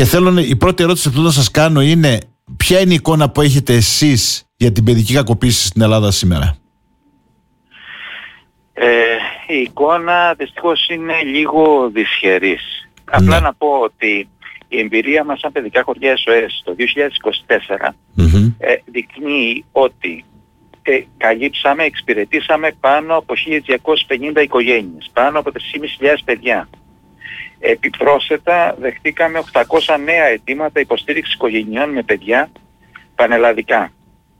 Και η πρώτη ερώτηση που θα σας κάνω είναι, ποια είναι η εικόνα που έχετε εσείς για την παιδική κακοποίηση στην Ελλάδα σήμερα? Η εικόνα δυστυχώς είναι λίγο δυσχερής. Απλά να πω ότι η εμπειρία μας σαν παιδικά χωριά SOS το 2024 δεικνύει ότι εξυπηρετήσαμε πάνω από 1.250 οικογένειες, πάνω από 3.500 παιδιά. Επιπρόσθετα δεχτήκαμε 800 νέα αιτήματα υποστήριξης οικογενειών με παιδιά πανελλαδικά.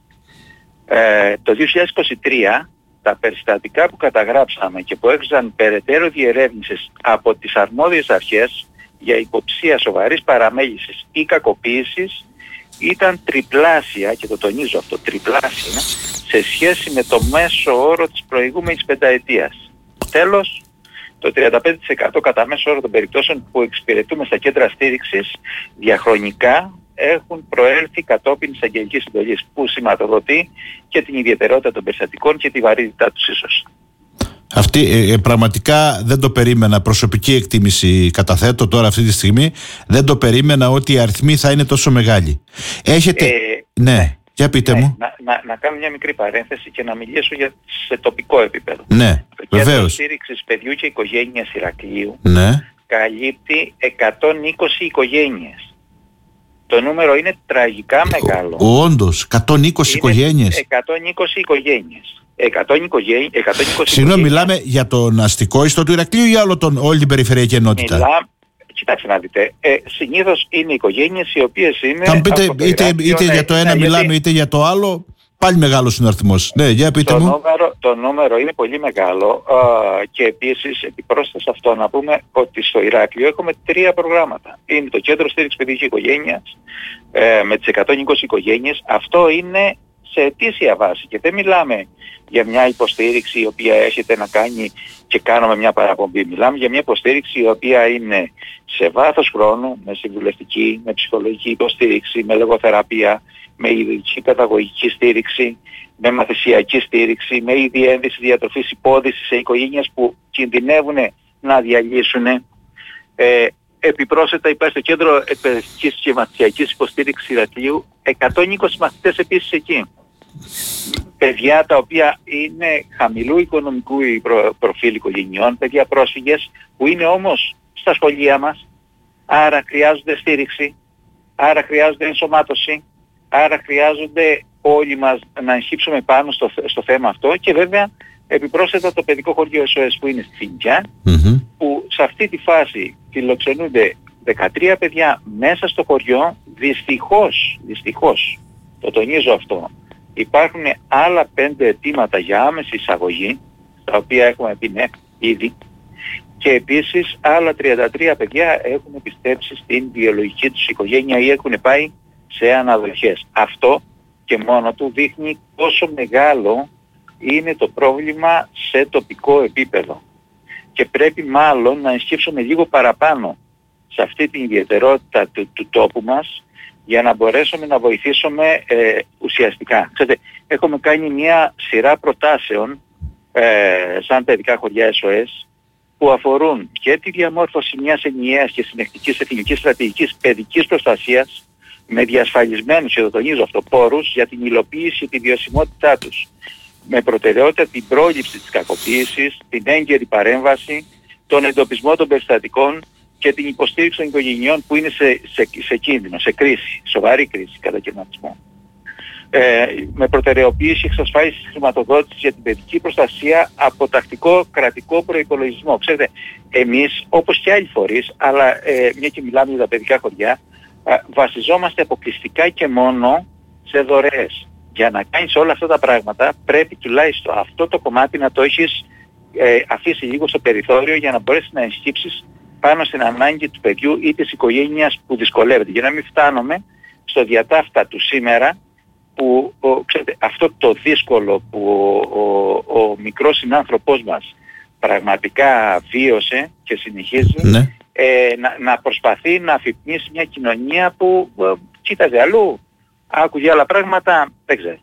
Το 2023 τα περιστατικά που καταγράψαμε και που έχασαν περαιτέρω διερεύνησης από τις αρμόδιες αρχές για υποψία σοβαρής παραμέλησης ή κακοποίησης ήταν τριπλάσια, και το τονίζω αυτό, τριπλάσια, σε σχέση με το μέσο όρο της προηγούμενης πενταετίας. Τέλος, το 35% κατά μέσο όρο των περιπτώσεων που εξυπηρετούμε στα κέντρα στήριξης διαχρονικά έχουν προέλθει κατόπιν της αγγελικής εντολής, που σηματοδοτεί και την ιδιαιτερότητα των περιστατικών και τη βαρύτητά τους ίσως. Αυτή πραγματικά δεν το περίμενα, προσωπική εκτίμηση καταθέτω τώρα αυτή τη στιγμή, δεν το περίμενα ότι οι αριθμοί θα είναι τόσο μεγάλοι. Έχετε... ναι, για πείτε μου. Να κάνω μια μικρή παρένθεση και να μιλήσω σε τοπικό επίπεδο. Ναι, το βεβαίως. Κέντρο Στήριξης Παιδιού και Οικογένειας Ηρακλείου καλύπτει 120 οικογένειες. Το νούμερο είναι τραγικά μεγάλο. Όντως, 120 οικογένειες. 120 οικογένειες. 120 Συγγνώμη, μιλάμε για τον αστικό ιστό του Ηρακλείου ή όλη την περιφερειακή ενότητα? Κοιτάξτε να δείτε, συνήθως είναι οικογένειες οι οποίες είναι... Θα μου πείτε, είτε για το ένα μιλάμε είτε για το άλλο, πάλι μεγάλος είναι ο αριθμός. Ναι, για πείτε μου. Το νούμερο είναι πολύ μεγάλο και επίσης επιπρόσθετα σε αυτό να πούμε ότι στο Ηράκλειο έχουμε 3 προγράμματα. Είναι το Κέντρο Στήριξης Παιδιού και Οικογένειας με τις 120 οικογένειες. Αυτό είναι σε ετήσια βάση και δεν μιλάμε για μια υποστήριξη η οποία έχετε να κάνει και κάνουμε μια παραπομπή. Μιλάμε για μια υποστήριξη η οποία είναι σε βάθος χρόνου, με συμβουλευτική, με ψυχολογική υποστήριξη, με λογοθεραπεία, με ειδική παιδαγωγική στήριξη, με μαθησιακή στήριξη, με είδη ένδυση διατροφής υπόδησης σε οικογένειες που κινδυνεύουν να διαλύσουν. Επιπρόσθετα υπάρχει το Κέντρο Εκπαιδευτικής και Μαθησιακής Υποστήριξης Ηρακλείου, 120 μαθητές επίσης εκεί. Παιδιά τα οποία είναι χαμηλού οικονομικού προφίλ οικογενειών, παιδιά πρόσφυγες που είναι όμως στα σχολεία μας, άρα χρειάζονται στήριξη, άρα χρειάζονται ενσωμάτωση, άρα χρειάζονται όλοι μας να εγχύψουμε πάνω στο θέμα αυτό και βέβαια επιπρόσθετα το παιδικό χωριό SOS που είναι στη Φοινικιά, που σε αυτή τη φάση φιλοξενούνται 13 παιδιά μέσα στο χωριό. Δυστυχώς, το τονίζω αυτό, υπάρχουν άλλα 5 αιτήματα για άμεση εισαγωγή, τα οποία έχουμε πει ναι ήδη, και επίσης άλλα 33 παιδιά έχουν επιστρέψει στην βιολογική τους οικογένεια ή έχουν πάει σε αναδοχές. Αυτό και μόνο του δείχνει πόσο μεγάλο είναι το πρόβλημα σε τοπικό επίπεδο. Και πρέπει μάλλον να ενσκύψουμε λίγο παραπάνω σε αυτή την ιδιαιτερότητα του τόπου μας για να μπορέσουμε να βοηθήσουμε ουσιαστικά. Ξέρετε, έχουμε κάνει μια σειρά προτάσεων σαν παιδικά χωριά SOS που αφορούν και τη διαμόρφωση μιας ενιαίας και συνεχτικής εθνικής στρατηγικής παιδικής προστασίας με διασφαλισμένους, και το τονίζω αυτό, πόρους για την υλοποίηση και τη βιωσιμότητά τους, με προτεραιότητα την πρόληψη της κακοποίησης, την έγκαιρη παρέμβαση, τον εντοπισμό των περιστατικών και την υποστήριξη των οικογενειών που είναι σε κίνδυνο, σε κρίση, σοβαρή κρίση κατακαιρματισμό. Με προτεραιοποίηση εξασφάλιση της χρηματοδότησης για την παιδική προστασία από τακτικό κρατικό προϋπολογισμό. Ξέρετε, εμείς όπως και άλλοι φορείς, αλλά μια και μιλάμε για τα παιδικά χωριά, βασιζόμαστε αποκλειστικά και μόνο σε δωρεές. Για να κάνεις όλα αυτά τα πράγματα πρέπει τουλάχιστον αυτό το κομμάτι να το έχεις αφήσει λίγο στο περιθώριο για να μπορέσεις να ενσκύψεις πάνω στην ανάγκη του παιδιού ή της οικογένειας που δυσκολεύεται. Για να μην φτάνουμε στο διατάφτα του σήμερα που ξέρετε, αυτό το δύσκολο που ο μικρός συνάνθρωπός μας πραγματικά βίωσε και συνεχίζει να προσπαθεί να αφυπνίσει μια κοινωνία που κοίταζε αλλού, άκουγε άλλα πράγματα, δεν ξέρω.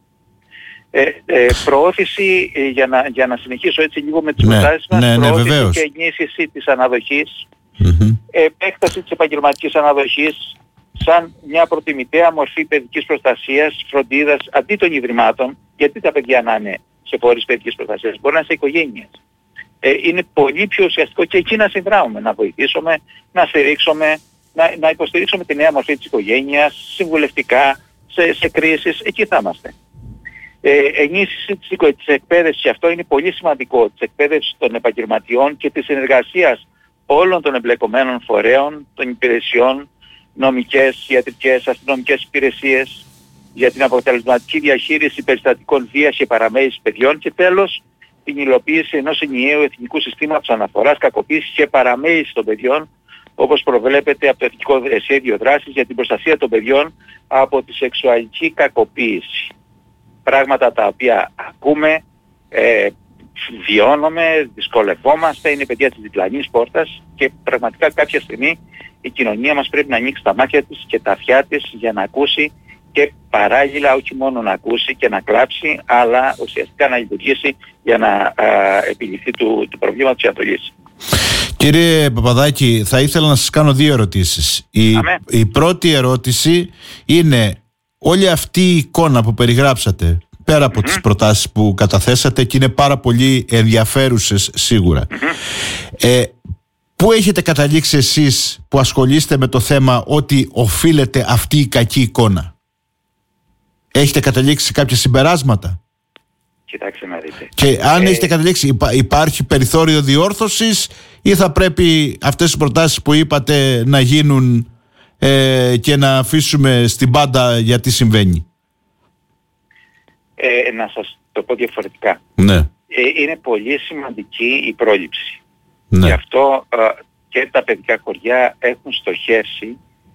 Προώθηση, για να συνεχίσω έτσι λίγο με τις προτάσεις μας, προώθηση και ενίσχυση της αναδοχής, επέκταση της επαγγελματικής αναδοχής, σαν μια προτιμητέα μορφή παιδικής προστασίας, φροντίδας, αντί των ιδρυμάτων, γιατί τα παιδιά να είναι σε φορείς παιδικής προστασίας, μπορεί να είναι σε οικογένειες. Είναι πολύ πιο ουσιαστικό και εκεί να συνδράμουμε, να βοηθήσουμε, να στηρίξουμε, να υποστηρίξουμε τη νέα μορφή της οικογένειας, συμβουλευτικά, σε κρίσεις, εκεί θα είμαστε. Ενίσχυση της εκπαίδευσης, και αυτό είναι πολύ σημαντικό, της εκπαίδευσης των επαγγελματιών και της συνεργασίας όλων των εμπλεκομένων φορέων, των υπηρεσιών, νομικές, ιατρικές, αστυνομικές υπηρεσίες, για την αποτελεσματική διαχείριση περιστατικών βίας και παραμέρισης παιδιών, και τέλος την υλοποίηση ενός ενιαίου εθνικού συστήματος αναφοράς κακοποίησης και παραμέρισης των παιδιών, όπως προβλέπεται από το Εθνικό Σχέδιο Δράσης για την προστασία των παιδιών από τη σεξουαλική κακοποίηση. Πράγματα τα οποία ακούμε, βιώνουμε, δυσκολευόμαστε, είναι παιδιά της διπλανής πόρτας, και πραγματικά κάποια στιγμή η κοινωνία μας πρέπει να ανοίξει τα μάτια της και τα αυτιά της για να ακούσει, και παράλληλα όχι μόνο να ακούσει και να κλάψει, αλλά ουσιαστικά να λειτουργήσει για να επιληθεί του προβλήματος και να το λύσει. Κύριε Παπαδάκη, θα ήθελα να σας κάνω 2 ερωτήσεις. Η πρώτη ερώτηση είναι, όλη αυτή η εικόνα που περιγράψατε, πέρα από τις προτάσεις που καταθέσατε, και είναι πάρα πολύ ενδιαφέρουσες σίγουρα, πού έχετε καταλήξει εσείς που ασχολείστε με το θέμα ότι οφείλεται αυτή η κακή εικόνα? Έχετε καταλήξει σε κάποια συμπεράσματα? Κοιτάξτε να δείτε. Και αν έχετε καταλήξει, υπάρχει περιθώριο διόρθωσης, ή θα πρέπει αυτές τις προτάσεις που είπατε να γίνουν και να αφήσουμε στην πάντα γιατί συμβαίνει? Να σας το πω διαφορετικά. Ναι. Είναι πολύ σημαντική η πρόληψη. Ναι. Γι' αυτό και τα παιδικά χωριά έχουν στοχεύσει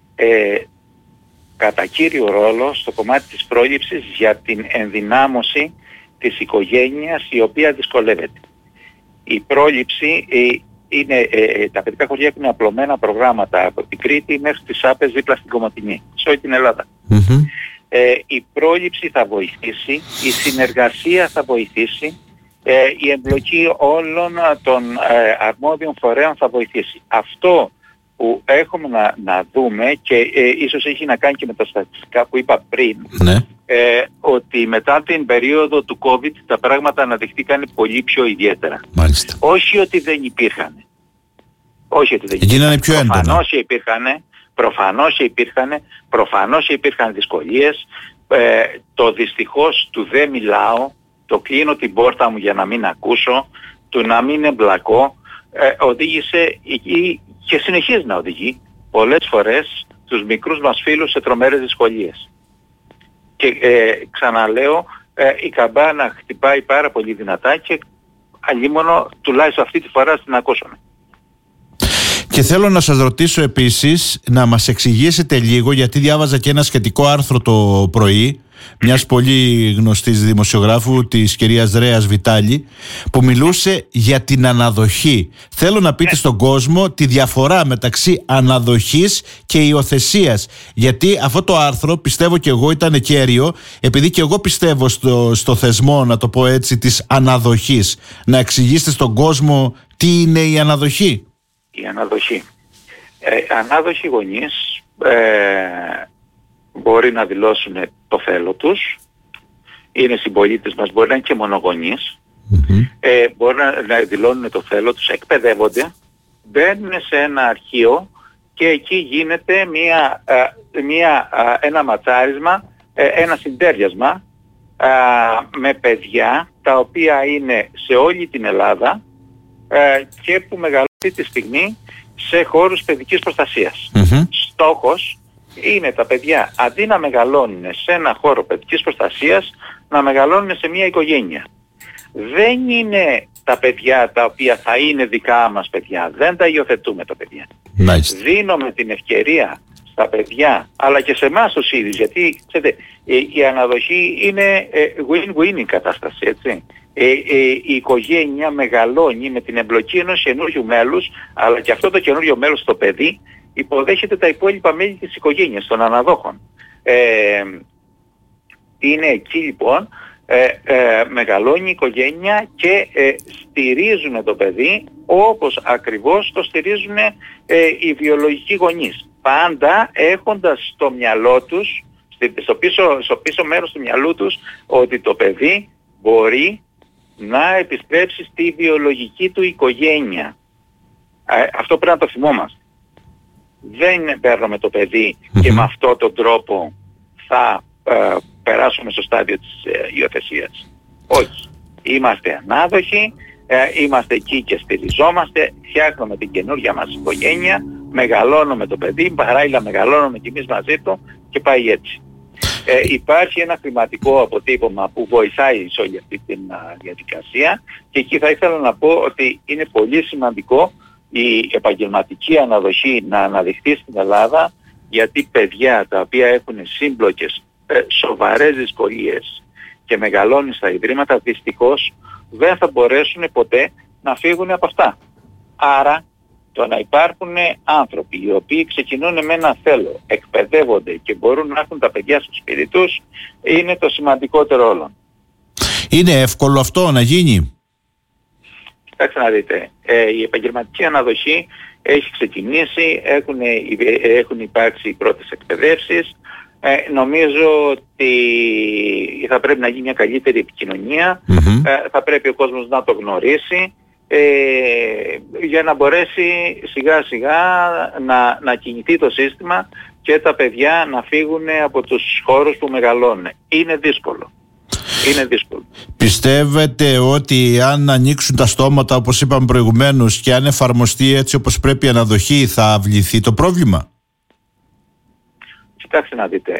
κατά κύριο ρόλο στο κομμάτι της πρόληψης για την ενδυνάμωση της οικογένειας, η οποία δυσκολεύεται. Η πρόληψη είναι, τα παιδικά χωριά έχουν απλωμένα προγράμματα από την Κρήτη μέχρι τις Άπες δίπλα στην Κομοτηνή, σε όλη την Ελλάδα. Η πρόληψη θα βοηθήσει, η συνεργασία θα βοηθήσει, η εμπλοκή όλων των αρμόδιων φορέων θα βοηθήσει. Αυτό που έχουμε να δούμε, και ίσως έχει να κάνει και με τα στατιστικά που είπα πριν, ότι μετά την περίοδο του COVID τα πράγματα αναδειχθήκαν πολύ πιο ιδιαίτερα. Μάλιστα. Όχι ότι δεν υπήρχαν. Όχι ότι δεν γίνανε πιο έντονα. Προφανώς υπήρχαν δυσκολίες. Το δυστυχώς του δεν μιλάω, το κλείνω την πόρτα μου για να μην ακούσω, του να μην εμπλακώ, οδήγησε και συνεχίζει να οδηγεί πολλές φορές τους μικρούς μας φίλους σε τρομερές δυσκολίες. Και ξαναλέω, η καμπάνα χτυπάει πάρα πολύ δυνατά, και αλλήμωνο τουλάχιστον αυτή τη φορά την ακούσαμε. Και θέλω να σας ρωτήσω επίσης να μας εξηγήσετε λίγο, γιατί διάβαζα και ένα σχετικό άρθρο το πρωί μιας πολύ γνωστής δημοσιογράφου, της κυρίας Ρέας Βιτάλη, που μιλούσε για την αναδοχή. Θέλω να πείτε στον κόσμο τη διαφορά μεταξύ αναδοχής και υιοθεσίας, γιατί αυτό το άρθρο, πιστεύω και εγώ, ήταν κέριο, επειδή και εγώ πιστεύω στο θεσμό, να το πω έτσι, της αναδοχής. Να εξηγήσετε στον κόσμο τι είναι η αναδοχή. Η αναδοχή. Ανάδοχοι γονείς μπορεί να δηλώσουν το θέλω τους, είναι συμπολίτες μας, μπορεί να είναι και μονογονείς, μπορεί να δηλώνουν το θέλω τους, εκπαιδεύονται, μπαίνουν σε ένα αρχείο και εκεί γίνεται ένα ματσάρισμα, ένα συντέριασμα με παιδιά τα οποία είναι σε όλη την Ελλάδα και που μεγαλώνουν αυτή τη στιγμή σε χώρους παιδικής προστασίας. Στόχος είναι τα παιδιά, αντί να μεγαλώνουν σε ένα χώρο παιδικής προστασίας, να μεγαλώνουν σε μια οικογένεια. Δεν είναι τα παιδιά τα οποία θα είναι δικά μας παιδιά, δεν τα υιοθετούμε τα παιδιά. Δίνουμε την ευκαιρία στα παιδιά, αλλά και σε εμάς τους ίδιους, γιατί ξέρετε, η αναδοχή είναι win-win η κατάσταση, έτσι. Η οικογένεια μεγαλώνει με την εμπλοκή ενός καινούριου μέλους, αλλά και αυτό το καινούριο μέλος, το παιδί, υποδέχεται τα υπόλοιπα μέλη της οικογένειας, των αναδόχων. Είναι εκεί λοιπόν, μεγαλώνει η οικογένεια και στηρίζουν το παιδί όπως ακριβώς το στηρίζουν οι βιολογικοί γονείς. πάντα έχοντας στο μυαλό τους, στο πίσω μέρος του μυαλού τους, ότι το παιδί μπορεί να επιστρέψει στη βιολογική του οικογένεια. Αυτό πρέπει να το θυμόμαστε. Δεν παίρνουμε το παιδί και με αυτόν τον τρόπο θα περάσουμε στο στάδιο της υιοθεσίας. Όχι. Είμαστε ανάδοχοι, είμαστε εκεί και στηριζόμαστε, φτιάχνουμε την καινούργια μας οικογένεια, μεγαλώνουμε το παιδί, παράλληλα μεγαλώνουμε κι εμείς μαζί του και πάει έτσι. Υπάρχει ένα χρηματικό αποτύπωμα που βοηθάει σε όλη αυτή τη διαδικασία και εκεί θα ήθελα να πω ότι είναι πολύ σημαντικό η επαγγελματική αναδοχή να αναδειχθεί στην Ελλάδα, γιατί παιδιά τα οποία έχουν σύμπλοκες σοβαρές δυσκολίες και μεγαλώνουν στα ιδρύματα, δυστυχώς δεν θα μπορέσουν ποτέ να φύγουν από αυτά. Άρα το να υπάρχουν άνθρωποι οι οποίοι ξεκινούν με ένα θέλω, εκπαιδεύονται και μπορούν να έχουν τα παιδιά στο σπίτι τους, είναι το σημαντικότερο όλων. Είναι εύκολο αυτό να γίνει? Κοιτάξτε να δείτε, η επαγγελματική αναδοχή έχει ξεκινήσει, έχουν υπάρξει οι πρώτες εκπαιδεύσεις. Νομίζω ότι θα πρέπει να γίνει μια καλύτερη επικοινωνία, θα πρέπει ο κόσμος να το γνωρίσει, για να μπορέσει σιγά σιγά να κινηθεί το σύστημα και τα παιδιά να φύγουν από τους χώρους που μεγαλώνουν. Είναι δύσκολο. Πιστεύετε ότι αν ανοίξουν τα στόματα, όπως είπαμε προηγουμένως, και αν εφαρμοστεί έτσι όπως πρέπει η αναδοχή, θα αυληθεί το πρόβλημα? Κοιτάξτε να δείτε,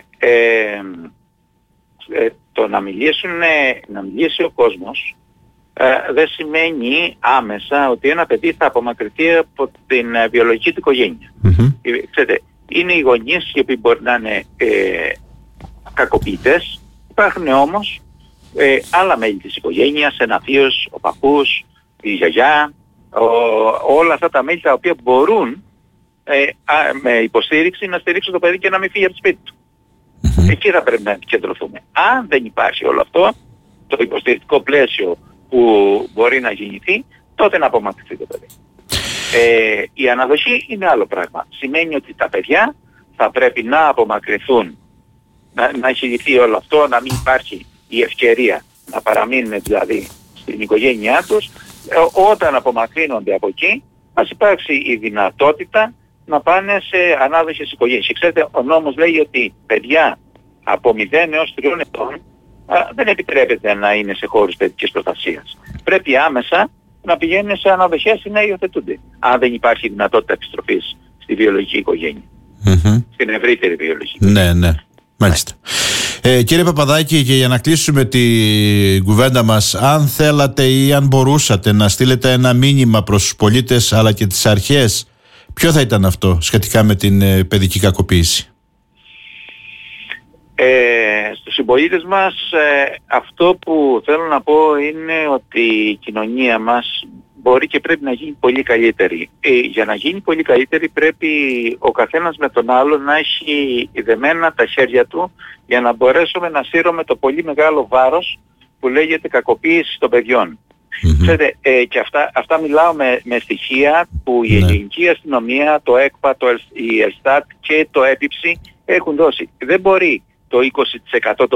το να μιλήσει ο κόσμος δεν σημαίνει άμεσα ότι ένα παιδί θα απομακρυνθεί από την βιολογική του οικογένεια. Ξέρετε, είναι οι γονείς οι οποίοι μπορεί να είναι κακοποιητές, υπάρχουν όμως άλλα μέλη της οικογένειας, ένα θείος, ο παππούς, η γιαγιά, όλα αυτά τα μέλη τα οποία μπορούν με υποστήριξη να στηρίξουν το παιδί και να μην φύγει από το σπίτι του. Εκεί θα πρέπει να επικεντρωθούμε. Αν δεν υπάρχει όλο αυτό, το υποστηρικτικό πλαίσιο που μπορεί να γεννηθεί, τότε να απομακρυνθεί το παιδί. Η αναδοχή είναι άλλο πράγμα. Σημαίνει ότι τα παιδιά θα πρέπει να απομακρυνθούν, να έχει λυθεί όλο αυτό, να μην υπάρχει η ευκαιρία να παραμείνουν δηλαδή στην οικογένειά τους. Όταν απομακρύνονται από εκεί, ας υπάρξει η δυνατότητα να πάνε σε ανάδοχες οικογένειες. Και ξέρετε, ο νόμος λέει ότι παιδιά από 0 έως 3 ετών δεν επιτρέπεται να είναι σε χώρους παιδικής προστασίας. Πρέπει άμεσα να πηγαίνουν σε αναδοχές ή να υιοθετούνται, αν δεν υπάρχει δυνατότητα επιστροφής στη βιολογική οικογένεια. Στην ευρύτερη βιολογική οικογένεια. Ναι. Μάλιστα. Κύριε Παπαδάκη, και για να κλείσουμε την κουβέντα μας, αν θέλατε ή αν μπορούσατε να στείλετε ένα μήνυμα προς τους πολίτες αλλά και τις αρχές, ποιο θα ήταν αυτό σχετικά με την παιδική κακοποίηση? Στους συμπολίτες μας αυτό που θέλω να πω είναι ότι η κοινωνία μας μπορεί και πρέπει να γίνει πολύ καλύτερη. Για να γίνει πολύ καλύτερη πρέπει ο καθένας με τον άλλο να έχει δεμένα τα χέρια του για να μπορέσουμε να σύρουμε το πολύ μεγάλο βάρος που λέγεται κακοποίηση των παιδιών. Ξέρετε, και αυτά μιλάω με στοιχεία που η ελληνική αστυνομία, το ΕΚΠΑ, η ΕΛΣΤΑΤ και το ΕΠΙΨΗ έχουν δώσει. Δεν μπορεί το 20%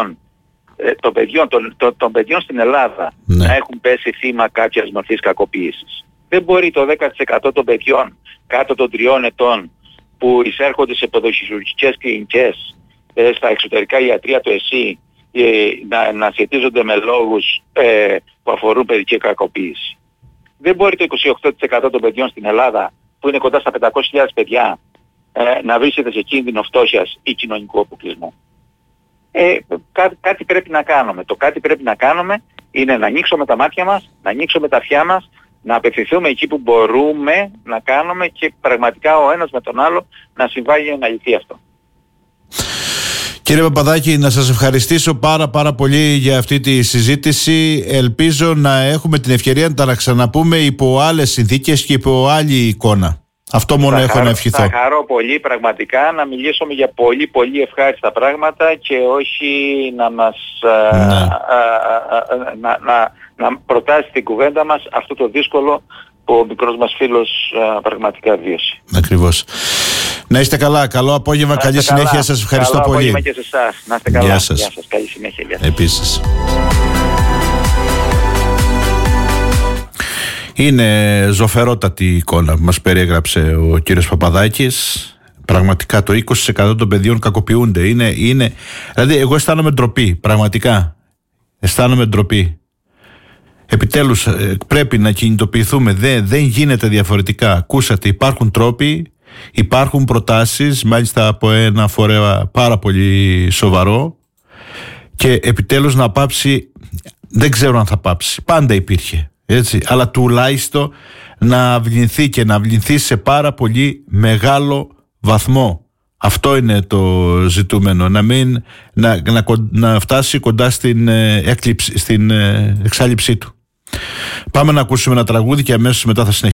των παιδιών στην Ελλάδα να έχουν πέσει θύμα κάποιας μορφής κακοποίησης. Δεν μπορεί το 10% των παιδιών κάτω των 3 ετών που εισέρχονται σε ποδοχειρουργικές κλινικές στα εξωτερικά ιατρεία του ΕΣΥ να σχετίζονται με λόγους που αφορούν παιδική κακοποίηση. Δεν μπορεί το 28% των παιδιών στην Ελλάδα, που είναι κοντά στα 500.000 παιδιά, να βρίσκεται σε κίνδυνο φτώχειας ή κοινωνικού αποκλεισμού. Κάτι πρέπει να κάνουμε. Το κάτι πρέπει να κάνουμε είναι να ανοίξουμε τα μάτια μας, να ανοίξουμε τα αυτιά μας, να απευθυνθούμε εκεί που μπορούμε να κάνουμε και πραγματικά ο ένας με τον άλλο να συμβάλλει να λυθεί αυτό. Κύριε Παπαδάκη, να σας ευχαριστήσω πάρα πολύ για αυτή τη συζήτηση. Ελπίζω να έχουμε την ευκαιρία να τα ξαναπούμε υπό άλλες συνθήκες και υπό άλλη εικόνα. Αυτό μόνο έχω να ευχηθώ. Θα χαρώ πολύ πραγματικά να μιλήσουμε για πολύ ευχάριστα πράγματα και όχι να μας να προτάσει την κουβέντα μας αυτό το δύσκολο που ο μικρός μας φίλος πραγματικά βίωσε. Ακριβώς. Να είστε καλά, καλό απόγευμα, καλή συνέχεια, σας ευχαριστώ καλό πολύ. Καλό απόγευμα και σε εσάς, να είστε καλά. Γεια σας. Γεια σας. Καλή συνέχεια. Γεια σας. Επίσης. Είναι ζωφερότατη η εικόνα που μας περιέγραψε ο κύριος Παπαδάκης. Πραγματικά το 20% των παιδιών κακοποιούνται. Δηλαδή εγώ αισθάνομαι ντροπή, πραγματικά. Αισθάνομαι ντροπή. Επιτέλους πρέπει να κινητοποιηθούμε, δεν γίνεται διαφορετικά. Ακούσατε, υπάρχουν τρόποι, υπάρχουν προτάσεις, μάλιστα από ένα φορέα πάρα πολύ σοβαρό, και επιτέλους να πάψει, δεν ξέρω αν θα πάψει, πάντα υπήρχε, έτσι, αλλά τουλάχιστον να αυλυνθεί, και να αυλυνθεί σε πάρα πολύ μεγάλο βαθμό. Αυτό είναι το ζητούμενο, να φτάσει κοντά στην εξάλειψή του. Πάμε να ακούσουμε ένα τραγούδι και αμέσως μετά θα συνεχίσουμε.